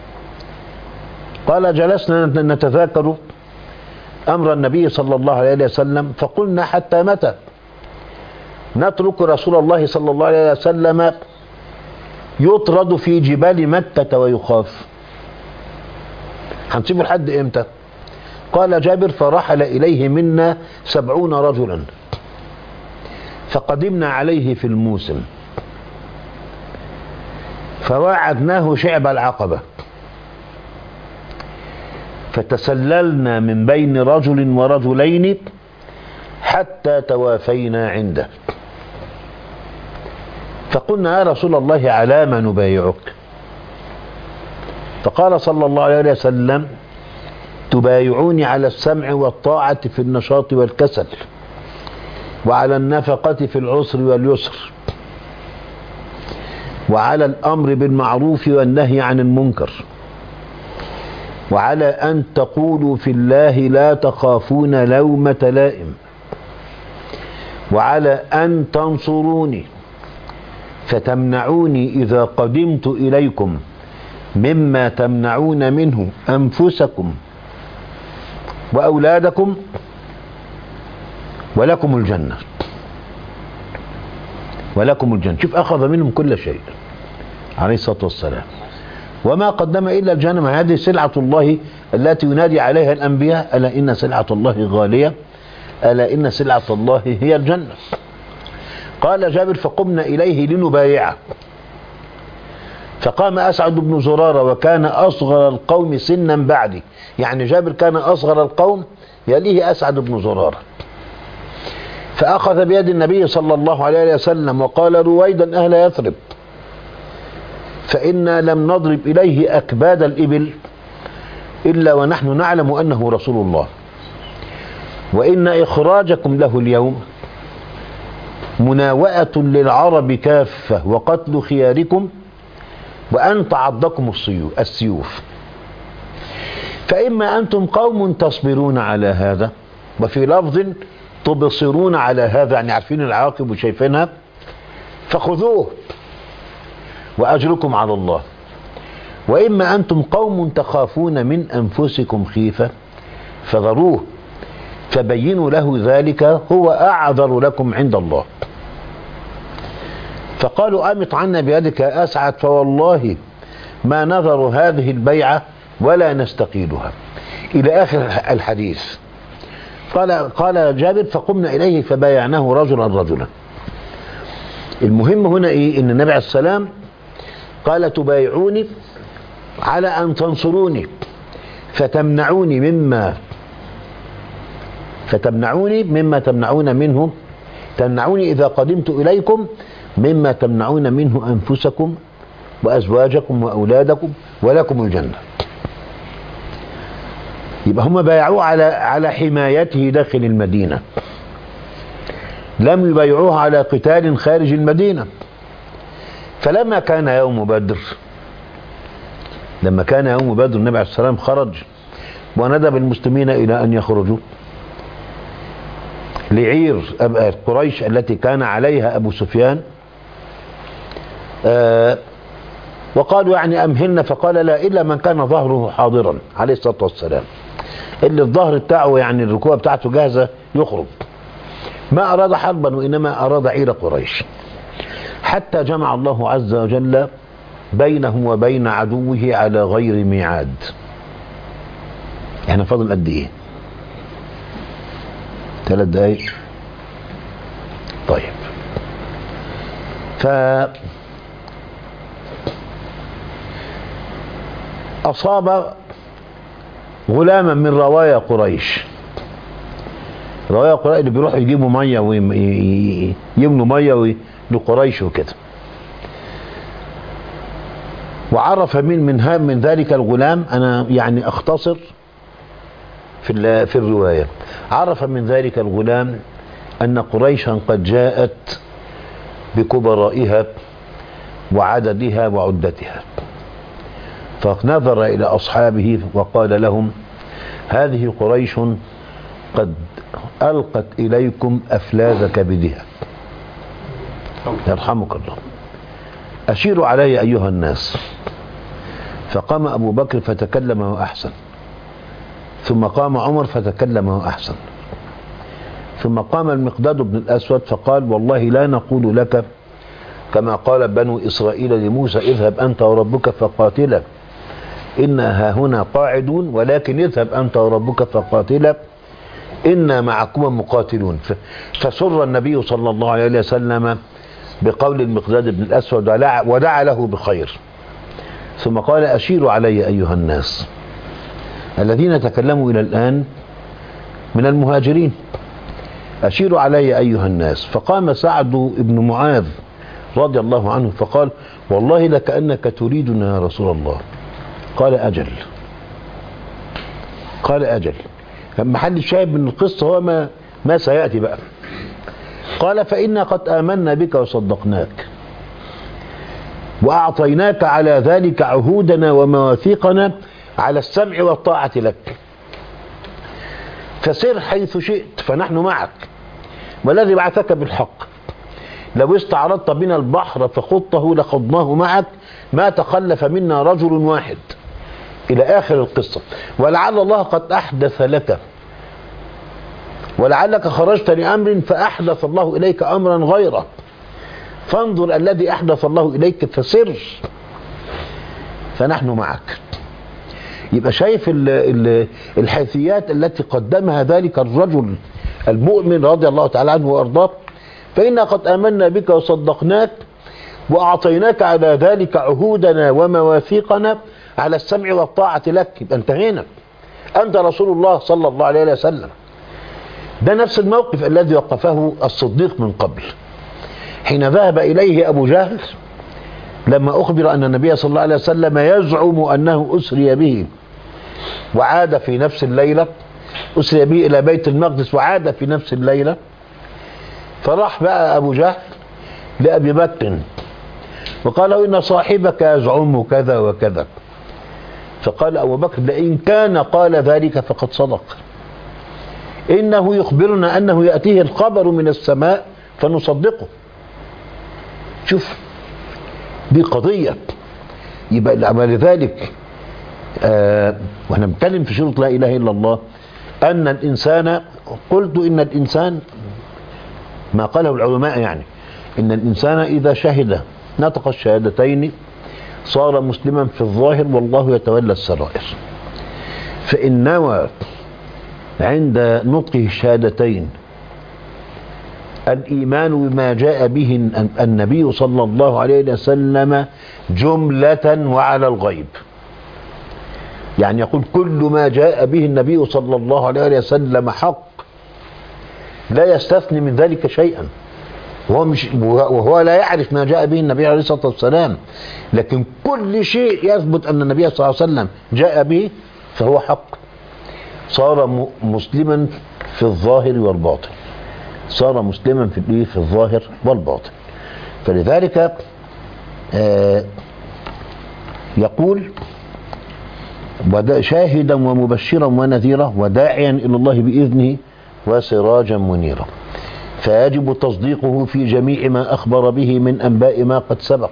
قال: جلسنا نتذاكر أمر النبي صلى الله عليه وسلم فقلنا: حتى متى نترك رسول الله صلى الله عليه وسلم يطرد في جبال مكة ويخاف؟ هنسيبه لحد امتى؟ قال جابر: فرحل إليه منا سبعون رجلا فقدمنا عليه في الموسم فواعدناه شعب العقبة فتسللنا من بين رجل ورجلين حتى توافينا عنده، فقلنا: يا رسول الله على ما نبايعك؟ فقال صلى الله عليه وسلم: تبايعوني على السمع والطاعة في النشاط والكسل، وعلى النفقة في العسر واليسر، وعلى الأمر بالمعروف والنهي عن المنكر، وعلى أن تقولوا في الله لا تخافون لومة لائم، وعلى أن تنصروني فتمنعوني إذا قدمت إليكم مما تمنعون منه أنفسكم وأولادكم ولكم الجنة ولكم الجنة. شوف، أخذ منهم كل شيء عليه الصلاة والسلام، وما قدم إلا الجنة. ما هذه سلعة الله التي ينادي عليها الأنبياء: ألا إن سلعة الله غالية، ألا إن سلعة الله هي الجنة. قال جابر: فقمنا إليه لنبايعه، فقام أسعد بن زرارة وكان أصغر القوم سنا بعدي، يعني جابر كان أصغر القوم، يليه أسعد بن زرارة، فأخذ بيد النبي صلى الله عليه وسلم وقال: رويدا أهل يثرب، فإنا لم نضرب إليه أكباد الإبل إلا ونحن نعلم أنه رسول الله، وإن إخراجكم له اليوم مناوئة للعرب كافة وقتل خياركم وأن تعضكم السيوف، فإما أنتم قوم تصبرون على هذا، وفي لفظ تبصرون على هذا، يعني عارفين العواقب وشايفينها، فخذوه وأجركم على الله. وإما أنتم قوم تخافون من أنفسكم خيفة فذروه فبينوا له ذلك هو أعذر لكم عند الله. فقالوا أمط عنا بيدك يا أسعد، فوالله ما نذر هذه البيعة ولا نستقيلها، إلى آخر الحديث. قال قال جابر فقمنا إليه فبايعناه رجلا رجلا. المهم هنا إيه؟ إن النبي عليه السلام قال تبايعوني على أن تنصروني فتمنعوني مما فتمنعوني مما تمنعون منه تمنعوني إذا قدمت إليكم مما تمنعون منه أنفسكم وأزواجكم وأولادكم ولكم الجنة. يبقى هم بايعوه على على حمايته داخل المدينة، لم يبايعوه على قتال خارج المدينة. فلما كان يوم بدر لما كان يوم بدر النبي عليه السلام خرج وندب المسلمين إلى أن يخرجوا لعير قريش التي كان عليها أبو سفيان، آه وقالوا يعني أمهلنا، فقال لا إلا من كان ظهره حاضرا عليه الصلاة والسلام، اللي الظهر بتاعه يعني الركوبة بتاعته جاهزة يخرج. ما أراد حربا وإنما أراد عير قريش، حتى جمع الله عز وجل بينه وبين عدوه على غير ميعاد. احنا فاضل قد ايه؟ ثلاث دقايق. طيب، ف أصاب غلاما من روايا قريش. روايا قريش اللي بيروحوا يجيبوا ميه ويملوا ميه لقريش وكده. وعرف من من من ذلك الغلام، انا يعني اختصر في في الروايه، عرف من ذلك الغلام ان قريشا قد جاءت بكبرائها وعددها وعدتها، فنظر الى اصحابه وقال لهم هذه قريش قد القت اليكم افلاذ كبدها، يرحمك الله، اشيروا علي ايها الناس. فقام ابو بكر فتكلم واحسن، ثم قام عمر فتكلم واحسن، ثم قام المقداد بن الاسود فقال والله لا نقول لك كما قال بنو اسرائيل لموسى اذهب انت وربك فقاتلا إنا هاهنا قاعدون، ولكن اذهب أنت وربك فقاتلا إنا معكما مقاتلون. فسر النبي صلى الله عليه وسلم بقول المقداد بن الأسود ودعا له بخير، ثم قال أشيروا علي أيها الناس. الذين تكلموا إلى الآن من المهاجرين، أشيروا علي أيها الناس. فقام سعد بن معاذ رضي الله عنه فقال والله لكأنك تريدنا يا رسول الله. قال أجل قال أجل محل الشاهد من القصة هو ما, ما سيأتي بقى. قال فإنا قد آمنا بك وصدقناك وأعطيناك على ذلك عهودنا ومواثيقنا على السمع والطاعة لك، فسر حيث شئت فنحن معك، والذي بعثك بالحق لو استعرضت بنا البحر فخضته لخضناه معك ما تخلف منا رجل واحد، إلى آخر القصة. ولعل الله قد أحدث لك، ولعلك خرجت لأمر فأحدث الله إليك أمرا غيره، فانظر الذي أحدث الله إليك فسر فنحن معك. يبقى شايف ال ال الحيثيات التي قدمها ذلك الرجل المؤمن رضي الله تعالى عنه وأرضاه. فإنا قد آمنا بك وصدقناك وأعطيناك على ذلك عهودنا ومواثيقنا على السمع والطاعة لك. يبقى انتهينا، أنت رسول الله صلى الله عليه وسلم. ده نفس الموقف الذي وقفه الصديق من قبل حين ذهب إليه أبو جهل لما أخبر أن النبي صلى الله عليه وسلم يزعم أنه أسري به، وعاد في نفس الليلة، أسري به إلى بيت المقدس وعاد في نفس الليلة. فراح بقى أبو جهل لأبي بكر وقالوا إن صاحبك يزعم كذا وكذا. فقال أبو بكر لئن كان قال ذلك فقد صدق، إنه يخبرنا أنه يأتيه الخبر من السماء فنصدقه. شوف دي قضية. يبقى لذلك آه واحنا بنتكلم في شروط لا إله إلا الله أن الإنسان، قلت إن الإنسان ما قاله العلماء يعني إن الإنسان إذا شهد نطق الشهادتين صار مسلما في الظاهر والله يتولى السرائر. فإن نوى عند نطقه الشهادتين الإيمان بما جاء به النبي صلى الله عليه وسلم جملة وعلى الغيب، يعني يقول كل ما جاء به النبي صلى الله عليه وسلم حق لا يستثني من ذلك شيئا، وهو, مش وهو لا يعرف ما جاء به النبي عليه الصلاة والسلام، لكن كل شيء يثبت أن النبي صلى الله عليه وسلم جاء به فهو حق. صار مسلما في الظاهر والباطن، صار مسلما في في الظاهر والباطن. فلذلك آه يقول شاهدا ومبشرا ونذيرا وداعيا إلى الله بإذنه وسراجا منيرا، فيجب تصديقه في جميع ما أخبر به من أنباء ما قد سبق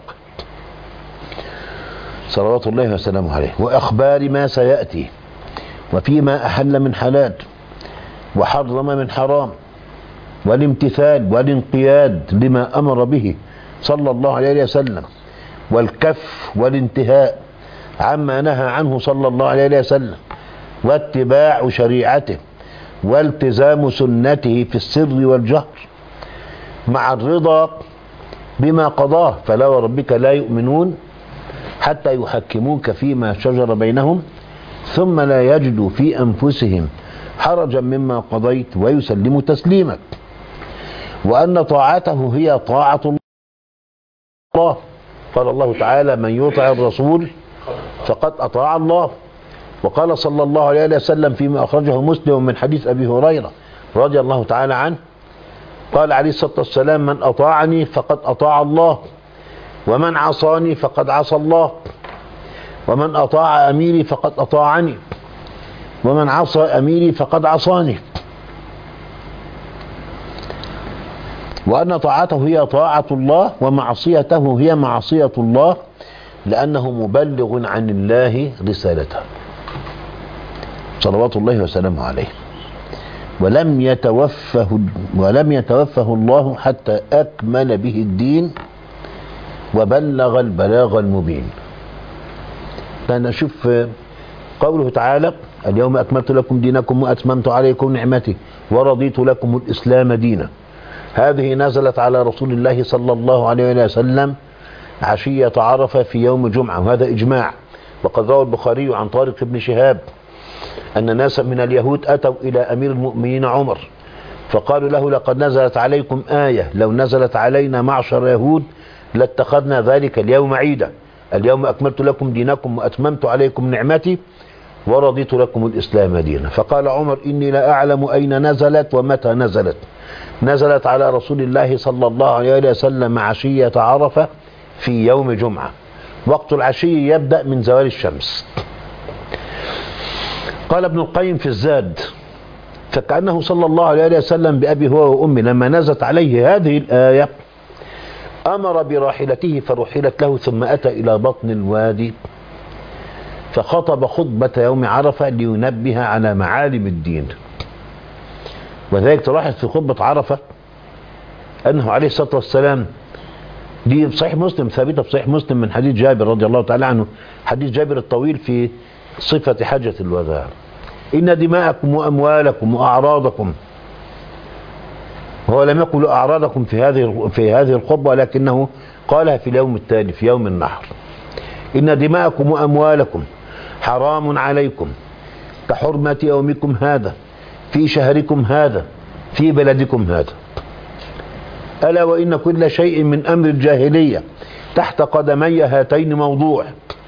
صلوات الله وسلامه عليه، وأخبار ما سيأتي، وفيما أحل من حلال وحرم من حرام، والامتثال والانقياد لما أمر به صلى الله عليه وسلم، والكف والانتهاء عما نهى عنه صلى الله عليه وسلم، واتباع شريعته، والتزام سنته في السر والجهر، مع الرضا بما قضاه. فلا وربك لا يؤمنون حتى يحكموك فيما شجر بينهم ثم لا يجدوا في أنفسهم حرجا مما قضيت ويسلموا تسليما. وأن طاعته هي طاعة الله. قال الله تعالى من يطع الرسول فقد أطاع الله. وقال صلى الله عليه وسلم فيما أخرجه مسلم من حديث أبي هريرة رضي الله تعالى عنه قال عليه الصلاة والسلام من أطاعني فقد أطاع الله، ومن عصاني فقد عصى الله، ومن أطاع أميري فقد أطاعني، ومن عصى أميري فقد عصاني. وأن طاعته هي طاعة الله ومعصيته هي معصية الله، لأنه مبلغ عن الله رسالته صلوات الله وسلامه عليه. ولم يتوفه ولم يتوفه الله حتى أكمل به الدين وبلغ البلاغ المبين. فنشوف قوله تعالى اليوم أكملت لكم دينكم وأتممت عليكم نعمتي ورضيت لكم الإسلام دينا. هذه نزلت على رسول الله صلى الله عليه وسلم عشية عرفة في يوم جمعة، وهذا إجماع. وقد روى البخاري عن طارق بن شهاب أن ناسا من اليهود أتوا إلى أمير المؤمنين عمر فقالوا له لقد نزلت عليكم آية لو نزلت علينا معشر يهود لاتخذنا ذلك اليوم عيدا، اليوم أكملت لكم دينكم وأتممت عليكم نعمتي ورضيت لكم الإسلام دينا. فقال عمر إني لا أعلم أين نزلت ومتى نزلت. نزلت على رسول الله صلى الله عليه وسلم عشية عرفة في يوم جمعة، وقت العشي يبدأ من زوال الشمس. قال ابن القيم في الزاد فكأنه صلى الله عليه وسلم بأبي هو وأمي لما نزلت عليه هذه الآية أمر براحلته فرحلت له ثم أتى إلى بطن الوادي فخطب خطبة يوم عرفة لينبه على معالم الدين. وذلك تلاحظ في خطبة عرفة أنه عليه الصلاة والسلام دي بصحيح مسلم، ثابتة بصحيح مسلم من حديث جابر رضي الله تعالى عنه، حديث جابر الطويل في صفة حجة الوداع. إن دماءكم وأموالكم وأعراضكم، هو لم يقل أعراضكم في هذه في هذه الخطبة ولكنه قالها في اليوم التالي في يوم النحر. إن دماءكم وأموالكم حرام عليكم كحرمة يومكم هذا في شهركم هذا في بلدكم هذا. ألا وإن كل شيء من أمر الجاهلية تحت قدمي هاتين موضوع،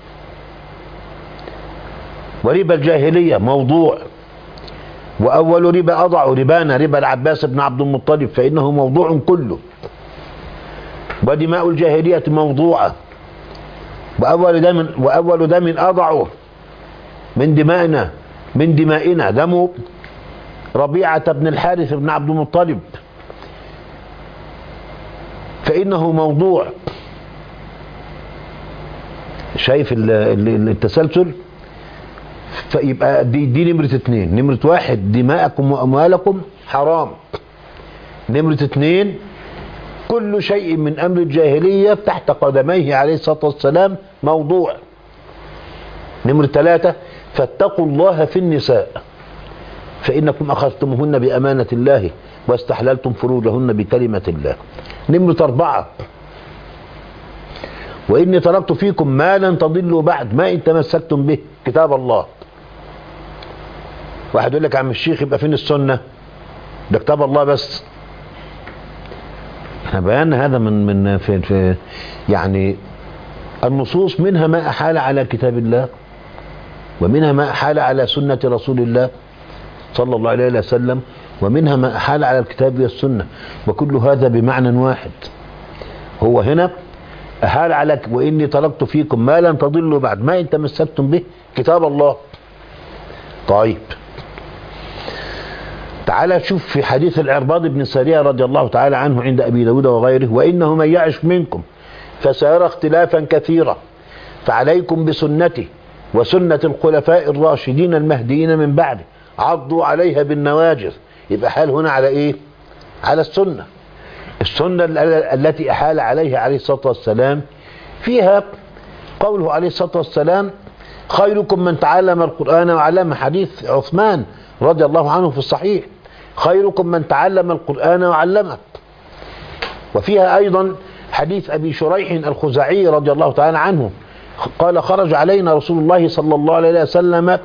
وربا الجاهلية موضوع، وأول ربا أضع ربانا ربا العباس بن عبد المطلب فإنه موضوع كله، ودماء الجاهلية موضوعة وأول دم وأول دم أضعه من دمائنا من دمائنا دم ربيعة بن الحارث بن عبد المطلب، فإنه موضوع. شايف التسلسل؟ فيبقى دي, دي نمرة اتنين. نمرة واحد دماءكم وأموالكم حرام. نمرة اتنين كل شيء من أمر الجاهلية تحت قدميه عليه الصلاة والسلام موضوع. نمرة ثلاثة فاتقوا الله في النساء فإنكم أخذتموهن بأمانة الله واستحللتم فروجهن بكلمة الله. نمرة أربعة وإني تركت فيكم ما لن تضلوا بعد ما إن تمسكتم به كتاب الله. واحد يقول لك يا عم الشيخ يبقى فين السنة؟ ده كتاب الله بس. احنا بينا هذا من من في, في يعني النصوص منها ما أحال على كتاب الله ومنها ما أحال على سنة رسول الله صلى الله عليه وسلم ومنها ما أحال على الكتاب والسنة، وكل هذا بمعنى واحد. هو هنا أحال على وإني تركت فيكم ما لن تضلوا بعد ما إن تمسكتم به كتاب الله. طيب تعالى شوف في حديث العرباض بن سارية رضي الله تعالى عنه عند أبي داود وغيره: وإنه من يعش منكم فسيرى اختلافا كثيرا فعليكم بسنتي وسنة الخلفاء الراشدين المهديين من بعد عضوا عليها بالنواجذ. يبقى حال هنا على إيه؟ على السنة. السنة التي أحال عليها عليه الصلاة والسلام فيها قوله عليه الصلاة والسلام: خيركم من تعلم القرآن وعلمه. حديث عثمان رضي الله عنه في الصحيح: خيركم من تعلم القرآن وعلمه. وفيها أيضا حديث أبي شريح الخزاعي رضي الله تعالى عنه قال: خرج علينا رسول الله صلى الله عليه وسلم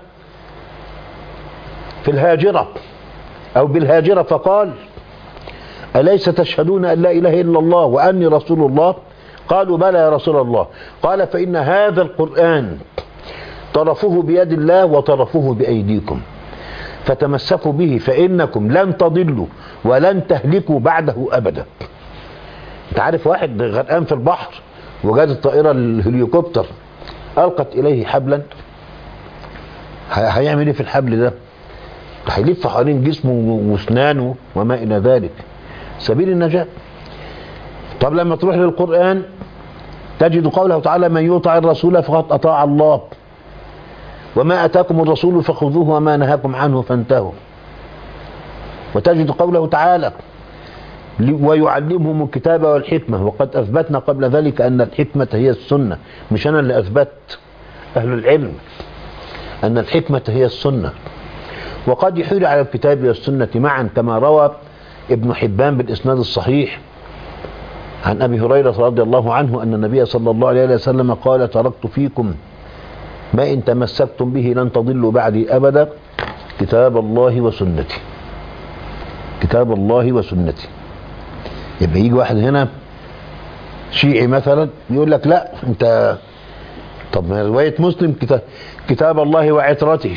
في الهاجرة أو بالهاجرة فقال: أليس تشهدون أن لا إله إلا الله وأني رسول الله؟ قالوا: بلى يا رسول الله. قال: فإن هذا القرآن طرفه بيد الله وطرفه بأيديكم فتمسكوا به فإنكم لن تضلوا ولن تهلكوا بعده أبدا. انت عارف واحد غرقان في البحر وجات الطائرة الهليكوبتر ألقت إليه حبلا، هيعمل ايه في الحبل ده؟ هيلف حوالين جسمه واسنانه وما إلى ذلك، سبيل النجاة. طب لما تروح للقرآن تجد قوله تعالى: من يطع الرسول فقد أطاع الله وما أتاكم الرسول فخذوه وما نهاكم عنه فانتهوا. وتجد قوله تعالى: ويعلمهم الكتاب والحكمة. وقد أثبتنا قبل ذلك أن الحكمة هي السنة، مش أنا اللي أثبت، أهل العلم، أن الحكمة هي السنة. وقد يحيل على الكتاب والسنة معا كما روى ابن حبان بالإسناد الصحيح عن أبي هريرة رضي الله عنه أن النبي صلى الله عليه وسلم قال: تركت فيكم ما إن تمسكتم به لن تضلوا بعدي أبدا كتاب الله وسنتي. كتاب الله وسنتي. يبقى يجي واحد هنا شيعي مثلا يقول لك: لا انت، طب ما رواية مسلم كتاب, كتاب الله وعترته.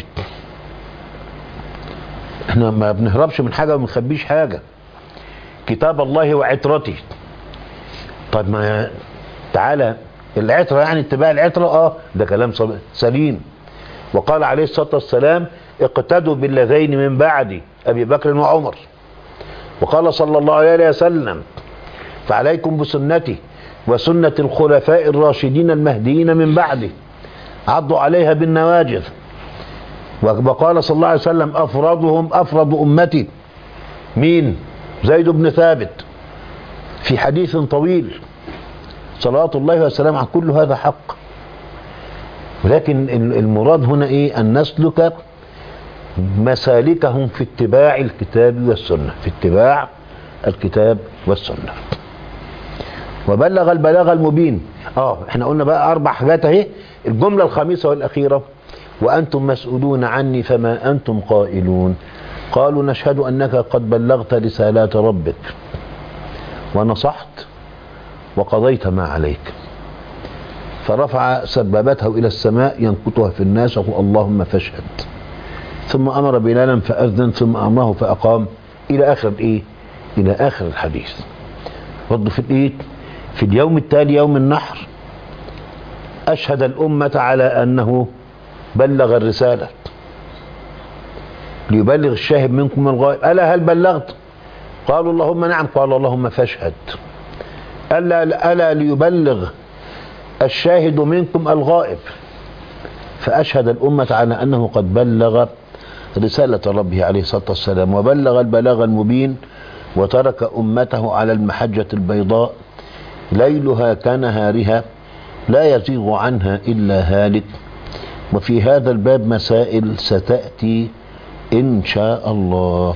احنا ما بنهربش من حاجة وما بنخبيش حاجة. كتاب الله وعترته. طب ما تعالى العترة يعني اتباع العترة، اه ده كلام سليم. وقال عليه الصلاة والسلام: اقتدوا باللذين من بعد أبي بكر وعمر. وقال صلى الله عليه وسلم: فعليكم بسنتي وسنة الخلفاء الراشدين المهديين من بعدي عضوا عليها بالنواجذ. وقال صلى الله عليه وسلم: أفرادهم أفراد أمتي مين؟ زيد بن ثابت، في حديث طويل صلوات الله وسلامه عليه. كل هذا حق، ولكن المراد هنا ايه؟ أن نسلك مسالكهم في اتباع الكتاب والسنة، في اتباع الكتاب والسنة. وبلغ البلاغ المبين. اه احنا قلنا بقى أربع حاجات اهي. الجملة الخامسة والأخيرة: وأنتم مسؤولون عني فما أنتم قائلون. قالوا: نشهد أنك قد بلغت رسالات ربك ونصحت وقضيت ما عليك. فرفع سبابته إلى السماء ينكتها في الناس وقال: اللهم فاشهد. ثم أمر بلالا فأذن ثم أمره فأقام إلى آخر إيه؟ إلى آخر الحديث. برضه في الإيه؟ في اليوم التالي يوم النحر أشهد الأمة على أنه بلغ الرسالة. ليبلغ الشاهد منكم الغائب. ألا هل بلغت؟ قالوا اللهم نعم. قال اللهم فاشهد. ألا, ألا ليبلغ الشاهد منكم الغائب. فأشهد الأمة على أنه قد بلغ رسالة ربه عليه الصلاة والسلام، وبلغ البلاغ المبين، وترك أمته على المحجة البيضاء ليلها كنهارها لا يزيغ عنها إلا هالك. وفي هذا الباب مسائل ستأتي إن شاء الله.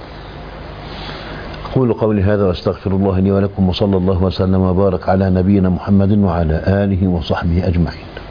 أقول قولي هذا واستغفر الله لي ولكم، وصلى الله وسلم وبارك على نبينا محمد وعلى آله وصحبه أجمعين.